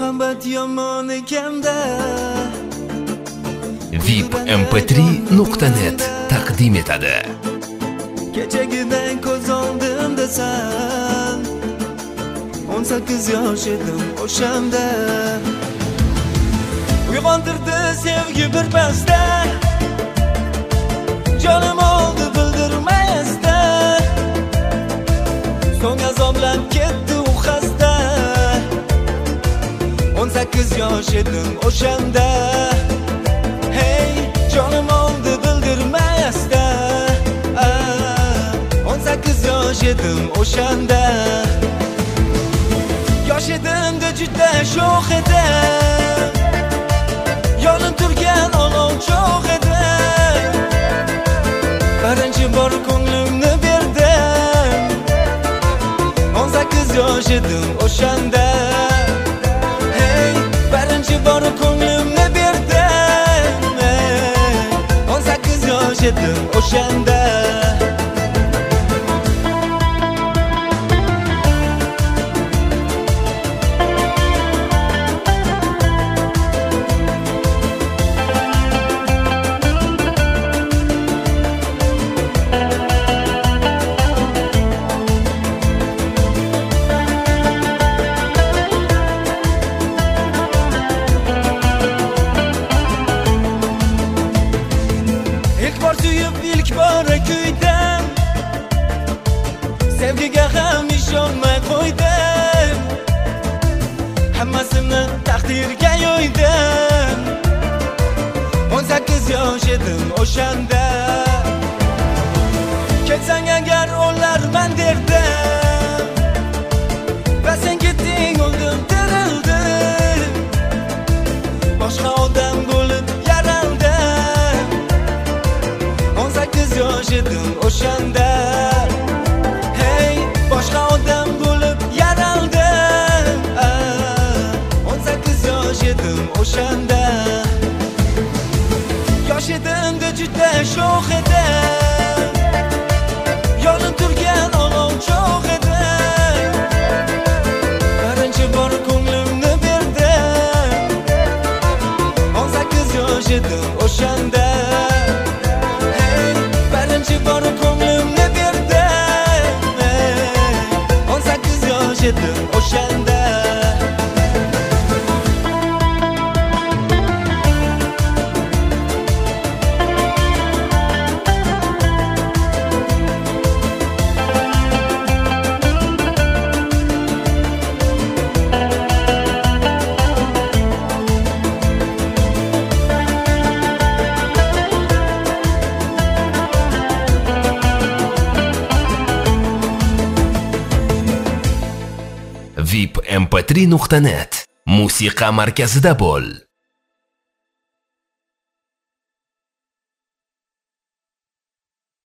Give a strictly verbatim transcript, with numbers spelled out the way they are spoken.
muhabbat yomon ekanda. V I P M P три nuqta net taqdim etadi. Kechagidan ko'z oldimda san, o'n sakkiz yosh edim o'shanda. Uyg'ontirdi sevgi bir pasda, jonim oldi bildirmayazda. So'ng azoblab ketdi u xasta, o'n sakkiz yosh edim o'shanda. Hey, jonim oldi bildirmayazda. o'n sakkiz yosh edim o'shanda. Yosh edimda juda sho'x edim, yonib turgan olov cho'g' edi. Birinchi bor ko'nglimni berdim, o'n sakkiz yosh edim o'shanda. Hey, birinchi bor ko'nglimni berdim, o'n sakkiz yosh edim o'shanda. İlk bora kuydim, sevgiga ham ishonmay qo'ydim. Hammasini taqdirga yo'ydim, o'n sakkiz yosh edim o'shanda. Ketsang agar o'larman derdim, va sen ketding, o'ldim, tirildim. Boshqa odam bo'lib yaraldim, o'n sakkiz yosh edim o'shanda. Hey, boshqa odam bo'lib yaraldim, o'n sakkiz yosh edim o'shanda. Yosh edimda juda sho'x edim, yonib turgan olov cho'g' edi. Birinchi bor ko'nglimni berdim, o'n sakkiz yosh edim o'shanda. Birinchi bor ko'nglimni berdim, o'n sakkiz yosh edim o'shanda. V I P M P три nuqta net musiqa markazida bo'l.